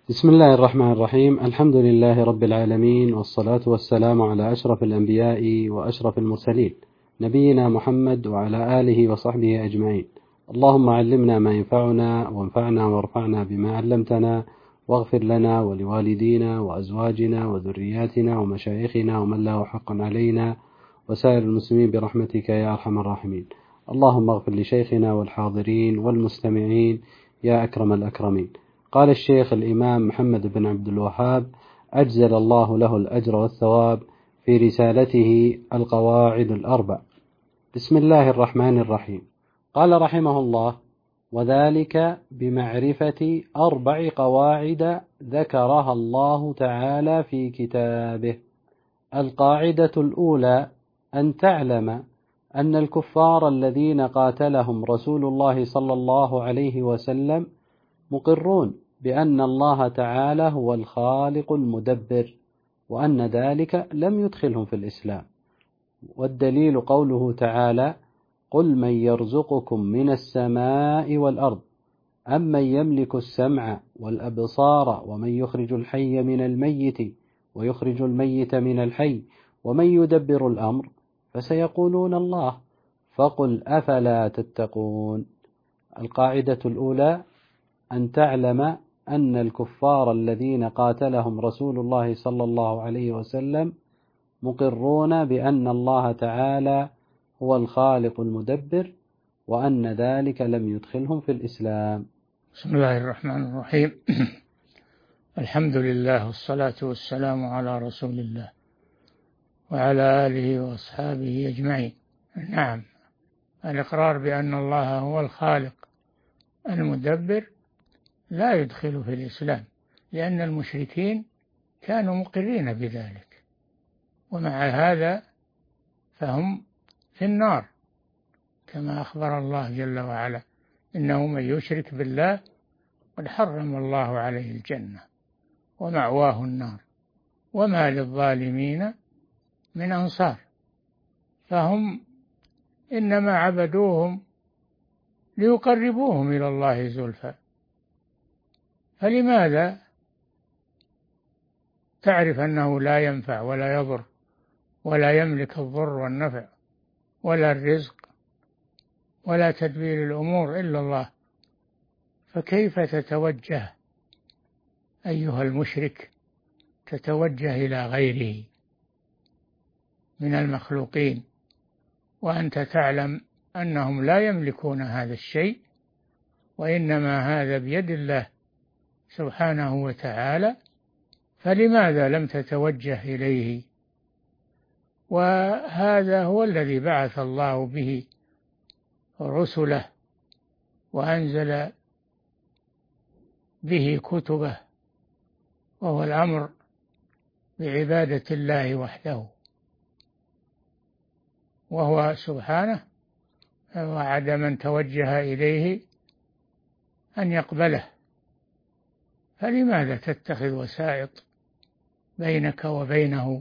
بسم الله الرحمن الرحيم. الحمد لله رب العالمين، والصلاة والسلام على أشرف الأنبياء وأشرف المرسلين، نبينا محمد وعلى آله وصحبه أجمعين. اللهم علمنا ما ينفعنا، وانفعنا وارفعنا بما علمتنا، واغفر لنا ولوالدينا وأزواجنا وذرياتنا ومشايخنا ومن له حق علينا وسائر المسلمين برحمتك يا أرحم الراحمين. اللهم اغفر لشيخنا والحاضرين والمستمعين يا أكرم الأكرمين. قال الشيخ الإمام محمد بن عبد الوهاب أجزل الله له الأجر والثواب في رسالته القواعد الأربع. بسم الله الرحمن الرحيم. قال رحمه الله: وذلك بمعرفة 4 قواعد ذكرها الله تعالى في كتابه. القاعدة الأولى: أن تعلم أن الكفار الذين قاتلهم رسول الله صلى الله عليه وسلم مقرون بأن الله تعالى هو الخالق المدبر، وأن ذلك لم يدخلهم في الإسلام. والدليل قوله تعالى: قل من يرزقكم من السماء والأرض أمن يملك السمع والأبصار ومن يخرج الحي من الميت ويخرج الميت من الحي ومن يدبر الأمر فسيقولون الله، فقل أفلا تتقون. القاعدة الأولى: أن تعلم أن الكفار الذين قاتلهم رسول الله صلى الله عليه وسلم مقرون بأن الله تعالى هو الخالق المدبر، وأن ذلك لم يدخلهم في الإسلام. بسم الله الرحمن الرحيم. الحمد لله والصلاة والسلام على رسول الله وعلى آله وأصحابه أجمعين. نعم، الإقرار بأن الله هو الخالق المدبر لا يدخل في الإسلام، لأن المشركين كانوا مقرين بذلك، ومع هذا فهم في النار، كما أخبر الله جل وعلا: إنه من يشرك بالله قد حرم الله عليه الجنة ومأواه النار وما للظالمين من أنصار. فهم إنما عبدوهم ليقربوهم إلى الله زلفى. فلماذا تعرف أنه لا ينفع ولا يضر ولا يملك الضر والنفع ولا الرزق ولا تدبير الأمور إلا الله؟ فكيف تتوجه أيها المشرك، تتوجه إلى غيره من المخلوقين وأنت تعلم أنهم لا يملكون هذا الشيء، وإنما هذا بيد الله سبحانه وتعالى؟ فلماذا لم تتوجه إليه؟ وهذا هو الذي بعث الله به رسله وأنزل به كتبه، وهو الأمر بعبادة الله وحده، وهو سبحانه وعد من توجه إليه أن يقبله. فلماذا تتخذ وسائط بينك وبينه،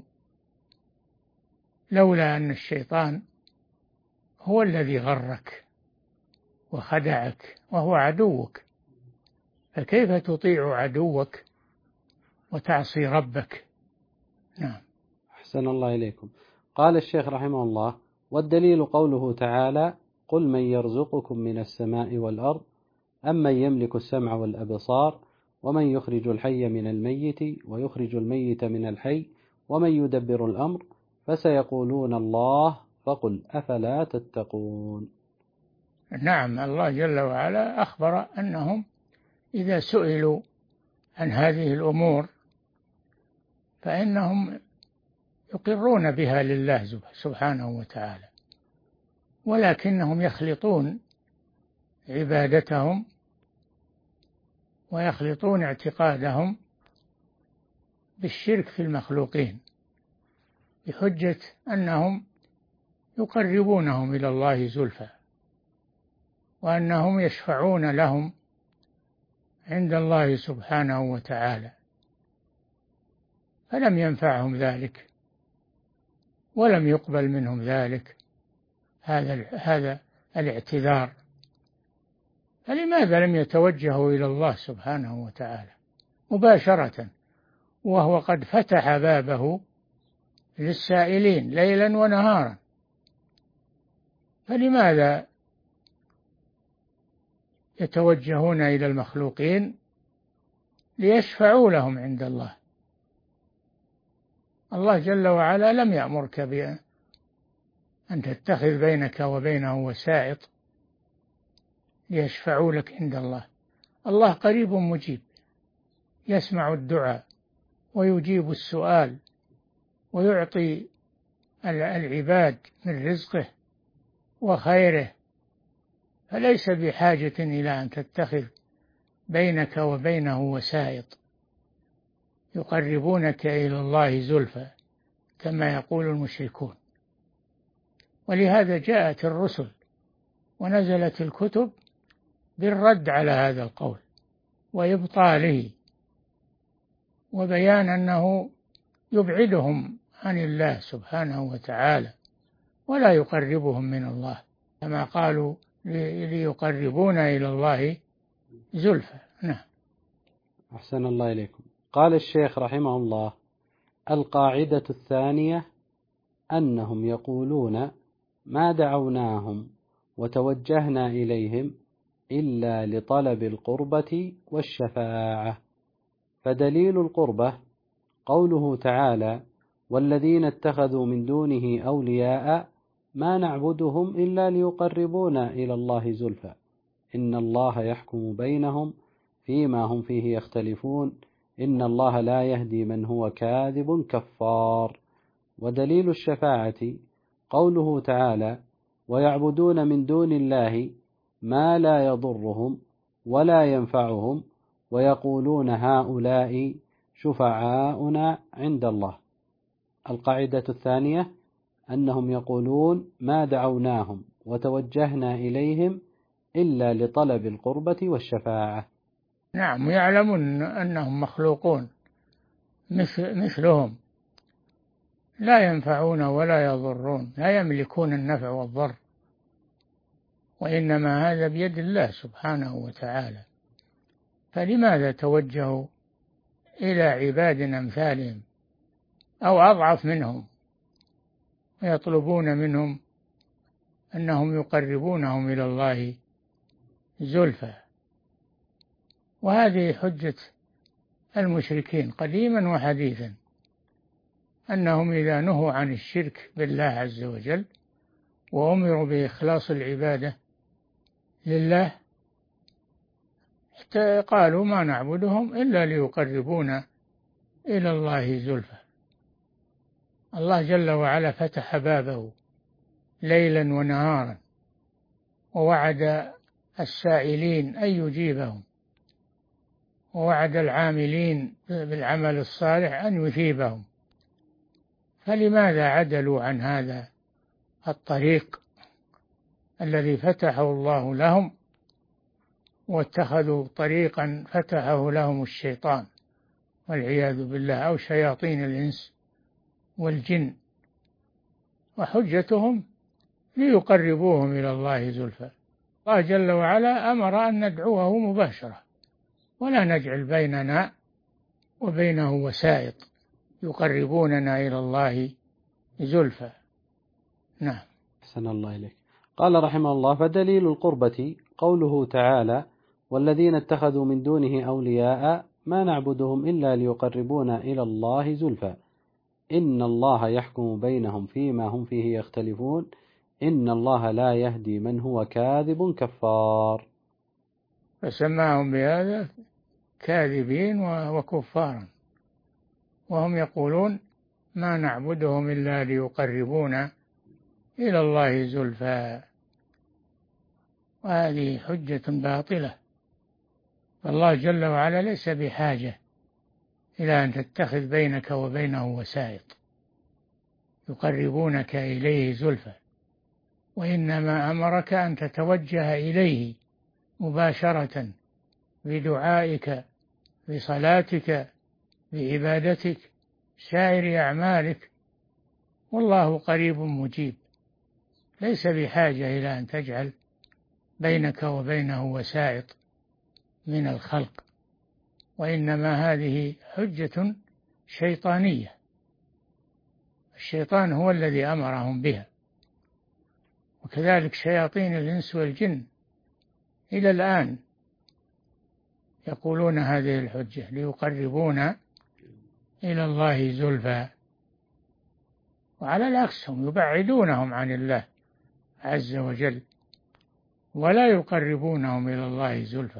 لولا أن الشيطان هو الذي غرك وخدعك وهو عدوك؟ فكيف تطيع عدوك وتعصي ربك؟ نعم. أحسن الله إليكم. قال الشيخ رحمه الله: والدليل قوله تعالى: قل من يرزقكم من السماء والأرض أمن يملك السمع والأبصار ومن يخرج الحي من الميت ويخرج الميت من الحي ومن يدبر الأمر فسيقولون الله، فقل أفلا تتقون. نعم، الله جل وعلا أخبر أنهم إذا سئلوا عن هذه الأمور فإنهم يقرون بها لله سبحانه وتعالى، ولكنهم يخلطون عبادتهم ويخلطون اعتقادهم بالشرك في المخلوقين، بحجة أنهم يقربونهم إلى الله زلفى، وأنهم يشفعون لهم عند الله سبحانه وتعالى. فلم ينفعهم ذلك ولم يقبل منهم ذلك، هذا الاعتذار. فلماذا لم يتوجهوا إلى الله سبحانه وتعالى مباشرة، وهو قد فتح بابه للسائلين ليلا ونهارا. فلماذا يتوجهون إلى المخلوقين ليشفعوا لهم عند الله؟ الله جل وعلا لم يأمرك بأن تتخذ بينك وبينه وسائط ليشفعوا لك عند الله. الله قريب مجيب، يسمع الدعاء ويجيب السؤال ويعطي العباد من رزقه وخيره، فليس بحاجة إلى أن تتخذ بينك وبينه وسائط يقربونك إلى الله زلفى كما يقول المشركون. ولهذا جاءت الرسل ونزلت الكتب بالرد على هذا القول وإبطاله، وبيان أنه يبعدهم عن الله سبحانه وتعالى ولا يقربهم من الله، كما قالوا ليقربونا إلى الله زلفى. نعم. أحسن الله إليكم. قال الشيخ رحمه الله: القاعدة الثانية أنهم يقولون ما دعوناهم وتوجهنا إليهم إلا لطلب القربة والشفاعة. فدليل القربة قوله تعالى: والذين اتخذوا من دونه أولياء ما نعبدهم إلا ليقربونا إلى الله زلفى إن الله يحكم بينهم فيما هم فيه يختلفون إن الله لا يهدي من هو كاذب كفار. ودليل الشفاعة قوله تعالى: ويعبدون من دون الله ما لا يضرهم ولا ينفعهم ويقولون هؤلاء شفعاؤنا عند الله. القاعدة الثانية أنهم يقولون ما دعوناهم وتوجهنا إليهم إلا لطلب القربة والشفاعة. نعم، يعلمون أنهم مخلوقون مثلهم، لا ينفعون ولا يضرون، لا يملكون النفع والضر، وإنما هذا بيد الله سبحانه وتعالى. فلماذا توجهوا إلى عباد أمثالهم أو أضعف منهم ويطلبون منهم أنهم يقربونهم إلى الله زلفى؟ وهذه حجة المشركين قديما وحديثا، أنهم إذا نهوا عن الشرك بالله عز وجل وأمروا بإخلاص العبادة لله قالوا ما نعبدهم إلا ليقربونا إلى الله زلفى. الله جل وعلا فتح بابه ليلا ونهارا ووعد السائلين أن يجيبهم، ووعد العاملين بالعمل الصالح أن يثيبهم. فلماذا عدلوا عن هذا الطريق الذي فتحه الله لهم واتخذوا طريقا فتحه لهم الشيطان والعياذ بالله أو شياطين الإنس والجن؟ وحجتهم ليقربوهم إلى الله زلفى. الله جل وعلا أمر أن ندعوه مباشرة ولا نجعل بيننا وبينه وسائط يقربوننا إلى الله زلفى. نعم. أحسن الله إليك. قال رحمه الله: فدليل القربة قوله تعالى: والذين اتخذوا من دونه أولياء ما نعبدهم إلا ليقربونا إلى الله زلفى إن الله يحكم بينهم فيما هم فيه يختلفون إن الله لا يهدي من هو كاذب كفار. فسماهم بهذا كاذبين وكفارا، وهم يقولون ما نعبدهم إلا ليقربونا إلى الله زلفى، وهذه حجة باطلة. فالله جل وعلا ليس بحاجة إلى أن تتخذ بينك وبينه وسائط يقربونك إليه زلفى، وإنما أمرك أن تتوجه إليه مباشرة بدعائك بصلاتك بعبادتك سائر أعمالك، والله قريب مجيب، ليس بحاجة إلى أن تجعل بينك وبينه وسائط من الخلق. وإنما هذه حجة شيطانية، الشيطان هو الذي أمرهم بها، وكذلك شياطين الإنس والجن إلى الآن يقولون هذه الحجة ليقربونا إلى الله زلفى، وعلى العكس هم يبعدونهم عن الله عز وجل ولا يقربونهم إلى الله زلفى.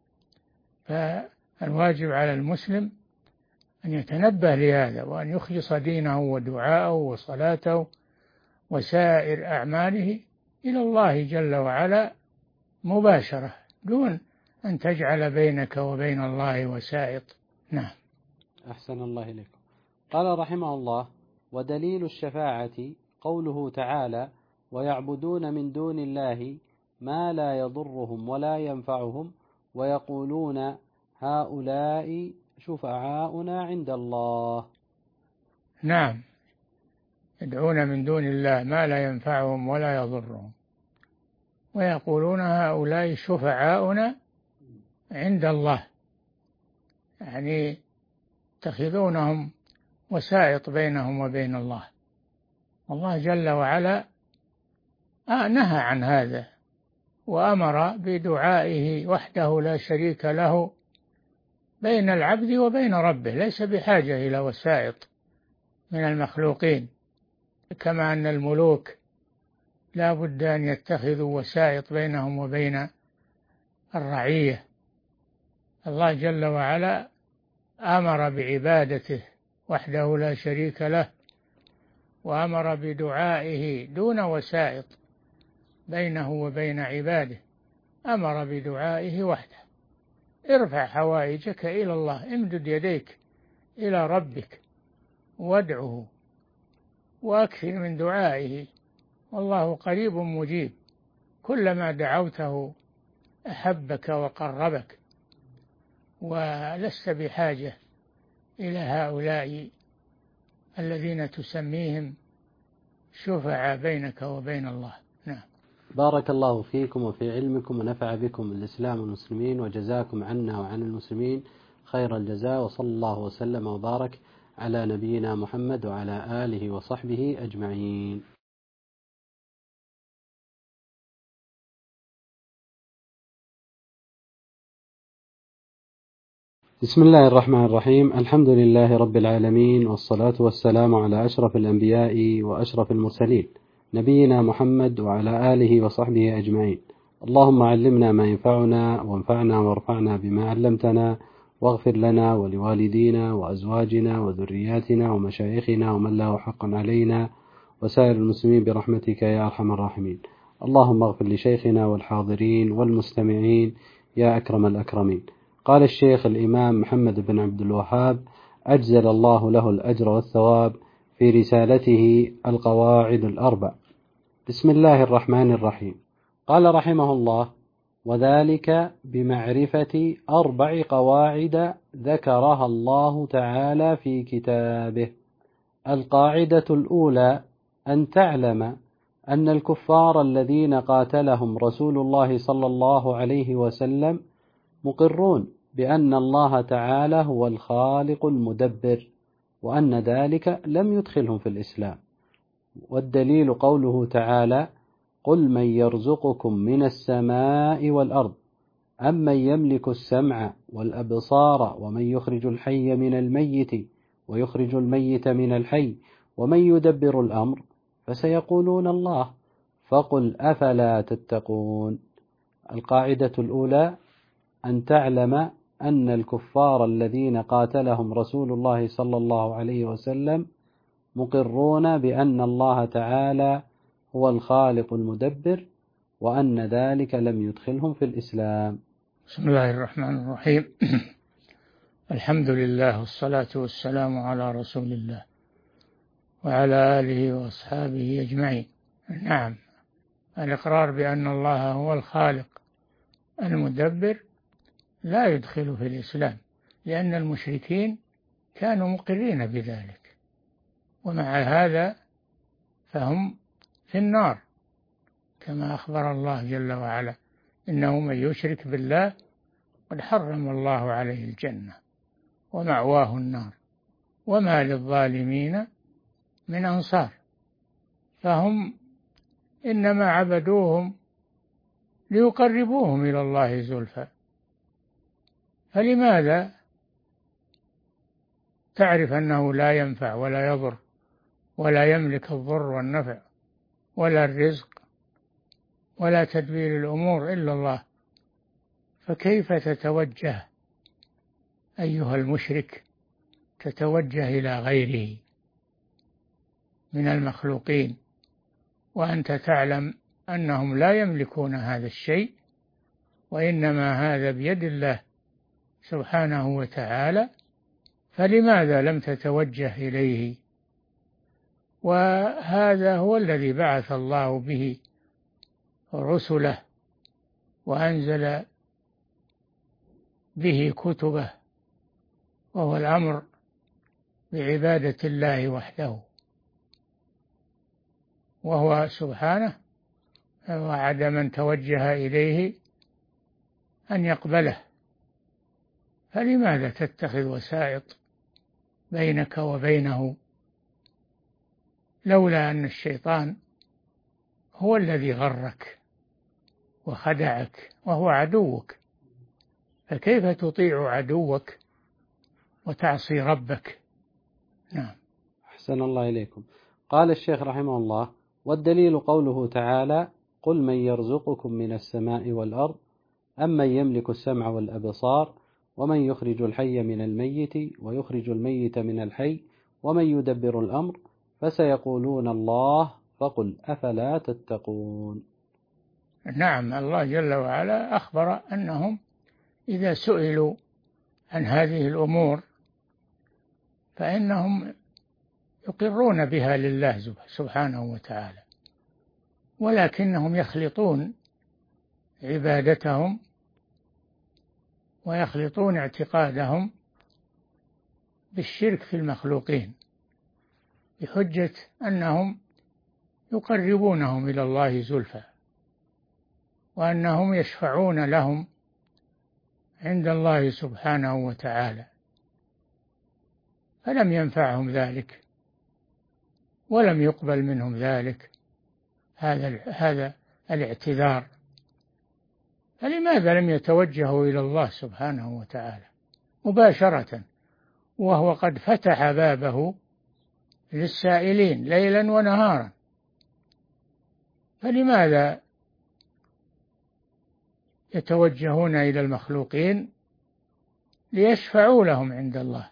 فالواجب على المسلم أن يتنبه لهذا، وأن يخلص دينه ودعاءه وصلاته وسائر أعماله إلى الله جل وعلا مباشرة، دون أن تجعل بينك وبين الله وسائط. نعم. أحسن الله إليكم. قال رحمه الله: ودليل الشفاعة قوله تعالى: ويعبدون من دون الله ما لا يضرهم ولا ينفعهم ويقولون هؤلاء شفعاؤنا عند الله. نعم، يدعون من دون الله ما لا ينفعهم ولا يضرهم ويقولون هؤلاء شفعاؤنا عند الله، يعني يتخذونهم وسائط بينهم وبين الله. الله جل وعلا نهى عن هذا وأمر بدعائه وحده لا شريك له بين العبد وبين ربه، ليس بحاجة إلى وسائط من المخلوقين، كما أن الملوك لا بد أن يتخذوا وسائط بينهم وبين الرعية. الله جل وعلا أمر بعبادته وحده لا شريك له، وأمر بدعائه دون وسائط بينه وبين عباده، أمر بدعائه وحده. ارفع حوائجك إلى الله، امدد يديك إلى ربك وادعه وأكثر من دعائه، والله قريب مجيب، كلما دعوته أحبك وقربك، ولست بحاجة إلى هؤلاء الذين تسميهم شفعاء بينك وبين الله. نعم. بارك الله فيكم وفي علمكم ونفع بكم الإسلام والمسلمين، وجزاكم عنا وعن المسلمين خير الجزاء، وصلى الله وسلم وبارك على نبينا محمد وعلى آله وصحبه أجمعين. بسم الله الرحمن الرحيم. الحمد لله رب العالمين، والصلاة والسلام على أشرف الأنبياء وأشرف المرسلين، نبينا محمد وعلى آله وصحبه أجمعين. اللهم علمنا ما ينفعنا وانفعنا وارفعنا بما علمتنا، واغفر لنا ولوالدينا وأزواجنا وذرياتنا ومشايخنا ومن له حق علينا وسائر المسلمين برحمتك يا أرحم الراحمين. اللهم اغفر لشيخنا والحاضرين والمستمعين يا أكرم الأكرمين. قال الشيخ الإمام محمد بن عبد الوهاب أجزل الله له الأجر والثواب في رسالته القواعد الأربع. بسم الله الرحمن الرحيم. قال رحمه الله: وذلك بمعرفة 4 قواعد ذكرها الله تعالى في كتابه. القاعدة الأولى: أن تعلم أن الكفار الذين قاتلهم رسول الله صلى الله عليه وسلم مقرون بأن الله تعالى هو الخالق المدبر، وأن ذلك لم يدخلهم في الإسلام. والدليل قوله تعالى: قل من يرزقكم من السماء والأرض أمن يملك السمع والأبصار ومن يخرج الحي من الميت ويخرج الميت من الحي ومن يدبر الأمر، فسيقولون الله، فقل أفلا تتقون. القاعدة الأولى: أن تعلم أن الكفار الذين قاتلهم رسول الله صلى الله عليه وسلم مقرون بأن الله تعالى هو الخالق المدبر، وأن ذلك لم يدخلهم في الإسلام. بسم الله الرحمن الرحيم. الحمد لله والصلاة والسلام على رسول الله وعلى آله وأصحابه أجمعين. نعم، الإقرار بأن الله هو الخالق المدبر لا يدخل في الإسلام، لأن المشركين كانوا مقرين بذلك، ومع هذا فهم في النار، كما أخبر الله جل وعلا: إنه من يشرك بالله قد حرم الله عليه الجنة ومأواه النار وما للظالمين من أنصار. فهم إنما عبدوهم ليقربوهم إلى الله زلفى، فلماذا تعرف أنه لا ينفع ولا يضر ولا يملك الضر والنفع ولا الرزق ولا تدبير الأمور إلا الله، فكيف تتوجه أيها المشرك، تتوجه إلى غيره من المخلوقين وأنت تعلم أنهم لا يملكون هذا الشيء، وإنما هذا بيد الله سبحانه وتعالى، فلماذا لم تتوجه إليه؟ وهذا هو الذي بعث الله به رسله وأنزل به كتبه، وهو الأمر بعبادة الله وحده، وهو سبحانه وعد من توجه إليه أن يقبله، فلماذا تتخذ وسائط بينك وبينه؟ لولا أن الشيطان هو الذي غرك وخدعك وهو عدوك، فكيف تطيع عدوك وتعصي ربك؟ نعم. أحسن الله إليكم. قال الشيخ رحمه الله: والدليل قوله تعالى: قل من يرزقكم من السماء والأرض أمن يملك السمع والأبصار ومن يخرج الحي من الميت ويخرج الميت من الحي ومن يدبر الأمر فسيقولون الله فقل أفلا تتقون. نعم، الله جل وعلا أخبر أنهم إذا سئلوا عن هذه الأمور فإنهم يقرون بها لله سبحانه وتعالى، ولكنهم يخلطون عبادتهم ويخلطون اعتقادهم بالشرك في المخلوقين بحجة أنهم يقربونهم إلى الله زلفى، وأنهم يشفعون لهم عند الله سبحانه وتعالى، فلم ينفعهم ذلك ولم يقبل منهم ذلك هذا الاعتذار. فلماذا لم يتوجهوا إلى الله سبحانه وتعالى مباشرة وهو قد فتح بابه للسائلين ليلا ونهارا؟ فلماذا يتوجهون إلى المخلوقين ليشفعوا لهم عند الله؟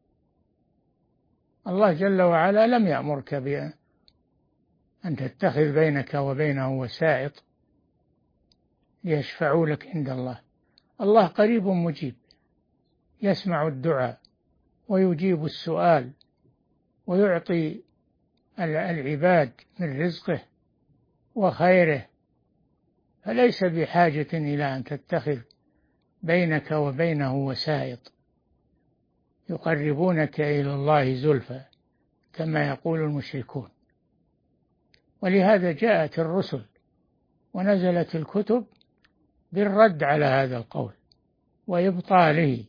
الله جل وعلا لم يأمرك بأن تتخذ بينك وبينه وسائط ليشفعوا لك عند الله. الله قريب مجيب، يسمع الدعاء ويجيب السؤال ويعطي العباد من رزقه وخيره، فليس بحاجة إلى أن تتخذ بينك وبينه وسائط يقربونك إلى الله زلفى كما يقول المشركون. ولهذا جاءت الرسل ونزلت الكتب بالرد على هذا القول وإبطاله،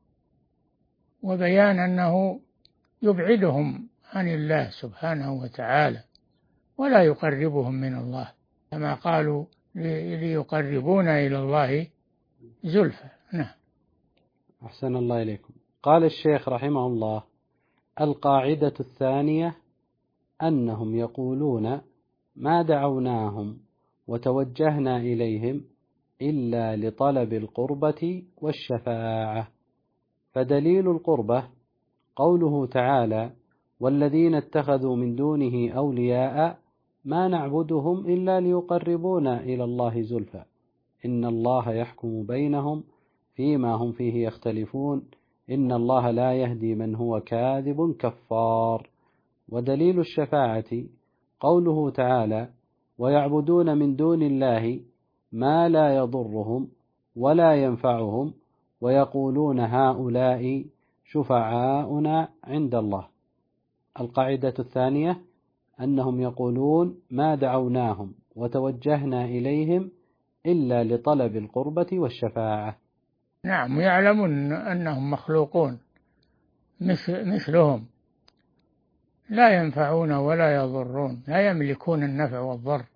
وبيان أنه يبعدهم عن الله سبحانه وتعالى ولا يقربهم من الله، كما قالوا ليقربونا إلى الله زلفى. نعم. أحسن الله إليكم. قال الشيخ رحمه الله: القاعدة الثانية أنهم يقولون ما دعوناهم وتوجهنا إليهم إلا لطلب القربة والشفاعة. فدليل القربة قوله تعالى: والذين اتخذوا من دونه أولياء ما نعبدهم إلا ليقربونا إلى الله زلفى إن الله يحكم بينهم فيما هم فيه يختلفون إن الله لا يهدي من هو كاذب كفار. ودليل الشفاعة قوله تعالى: ويعبدون من دون الله ما لا يضرهم ولا ينفعهم ويقولون هؤلاء شفعاؤنا عند الله. القاعدة الثانية أنهم يقولون ما دعوناهم وتوجهنا إليهم إلا لطلب القربة والشفاعة. نعم، يعلمون أنهم مخلوقون مثلهم، لا ينفعون ولا يضرون، لا يملكون النفع والضر،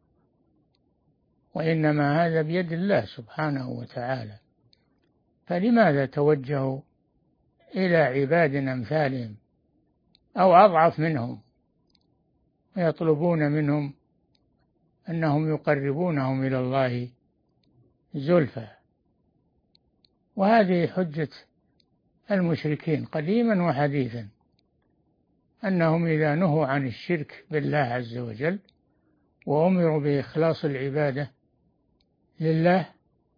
وإنما هذا بيد الله سبحانه وتعالى. فلماذا توجهوا إلى عباد أمثالهم أو أضعف منهم ويطلبون منهم أنهم يقربونهم إلى الله زلفى؟ وهذه حجة المشركين قديما وحديثا، أنهم إذا نهوا عن الشرك بالله عز وجل وأمروا بإخلاص العبادة لله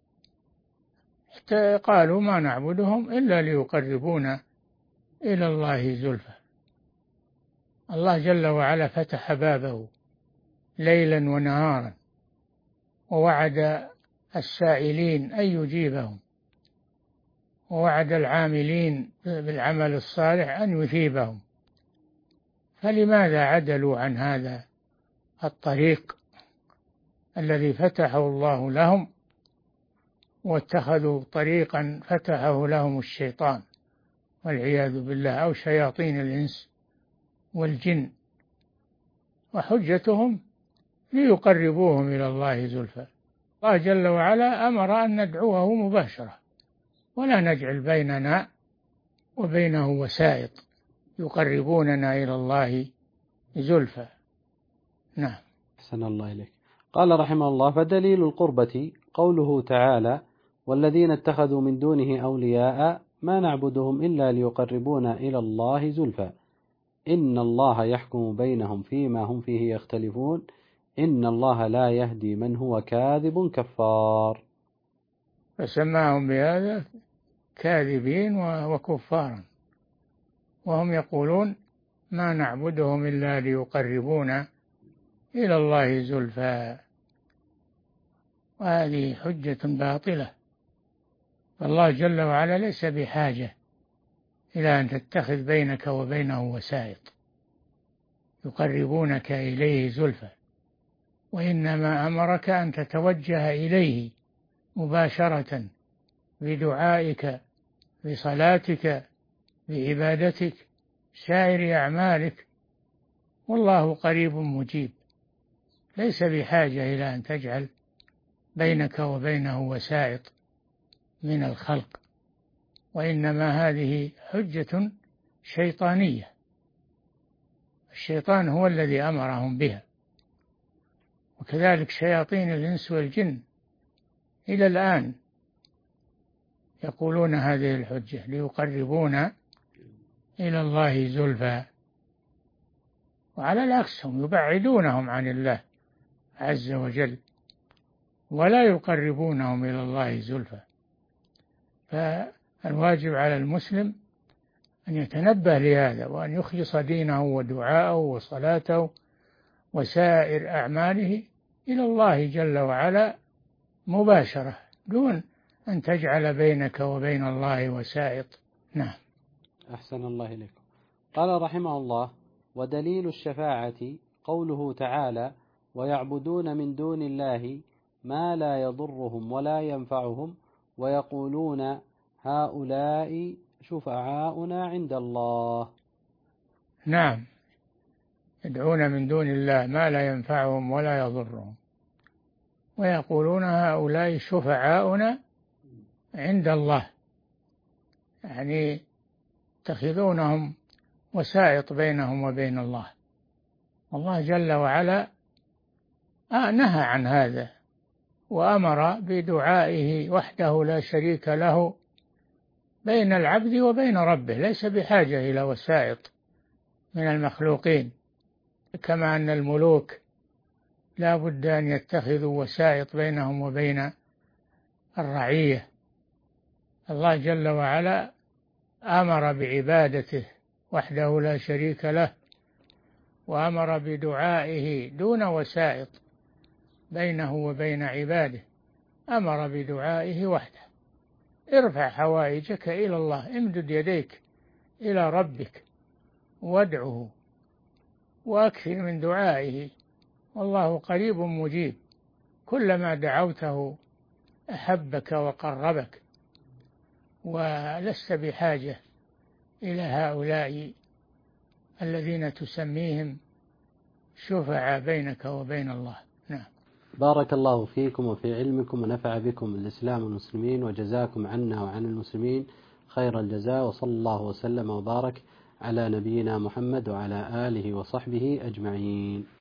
قالوا ما نعبدهم إلا ليقربونا إلى الله زلفى. الله جل وعلا فتح بابه ليلا ونهارا، ووعد السائلين أن يجيبهم، ووعد العاملين بالعمل الصالح أن يثيبهم. فلماذا عدلوا عن هذا الطريق الذي فتحه الله لهم، واتخذوا طريقا فتحه لهم الشيطان والعياذ بالله، أو شياطين الإنس والجن، وحجتهم ليقربوهم إلى الله زلفى؟ الله جل وعلا أمر أن ندعوه مباشرة، ولا نجعل بيننا وبينه وسائط يقربوننا إلى الله زلفى. نعم. أحسن الله إليك. قال رحمه الله: فدليل القربة قوله تعالى: والذين اتخذوا من دونه أولياء ما نعبدهم إلا ليقربونا إلى الله زلفى إن الله يحكم بينهم فيما هم فيه يختلفون إن الله لا يهدي من هو كاذب كفار. فسماهم بهذا كاذبين وكفارا، وهم يقولون ما نعبدهم إلا ليقربونا إلى الله زلفى، وهذه حجة باطلة. فالله جل وعلا ليس بحاجة إلى أن تتخذ بينك وبينه وسائط يقربونك إليه زلفى، وإنما أمرك أن تتوجه إليه مباشرة بدعائك، بصلاتك، بعبادتك، سائر أعمالك، والله قريب مجيب، ليس بحاجة إلى أن تجعل بينك وبينه وسائط من الخلق، وإنما هذه حجة شيطانية، الشيطان هو الذي أمرهم بها، وكذلك شياطين الإنس والجن إلى الآن يقولون هذه الحجة ليقربونا إلى الله زلفى، وعلى العكس هم يبعدونهم عن الله عز وجل ولا يقربونهم إلى الله زلفى. فالواجب على المسلم أن يتنبه لهذا، وأن يخلص دينه ودعاءه وصلاته وسائر أعماله إلى الله جل وعلا مباشرة، دون أن تجعل بينك وبين الله وسائط. نعم. أحسن الله إليكم. قال رحمه الله: ودليل الشفاعة قوله تعالى: ويعبدون من دون الله ما لا يضرهم ولا ينفعهم ويقولون هؤلاء شفعاؤنا عند الله. نعم، يدعون من دون الله ما لا ينفعهم ولا يضرهم ويقولون هؤلاء شفعاؤنا عند الله، يعني يتخذونهم وسائط بينهم وبين الله. الله جل وعلا نهى عن هذا، وأمر بدعائه وحده لا شريك له بين العبد وبين ربه، ليس بحاجة إلى وسائط من المخلوقين، كما أن الملوك لا بد أن يتخذوا وسائط بينهم وبين الرعية. الله جل وعلا أمر بعبادته وحده لا شريك له، وأمر بدعائه دون وسائط بينه وبين عباده، أمر بدعائه وحده. ارفع حوائجك إلى الله، امدد يديك إلى ربك وادعه وأكثر من دعائه، والله قريب مجيب، كلما دعوته أحبك وقربك. ولست بحاجة إلى هؤلاء الذين تسميهم شفعاء بينك وبين الله. نعم. بارك الله فيكم وفي علمكم ونفع بكم الإسلام والمسلمين، وجزاكم عنا وعن المسلمين خير الجزاء، وصلى الله وسلم وبارك على نبينا محمد وعلى آله وصحبه أجمعين.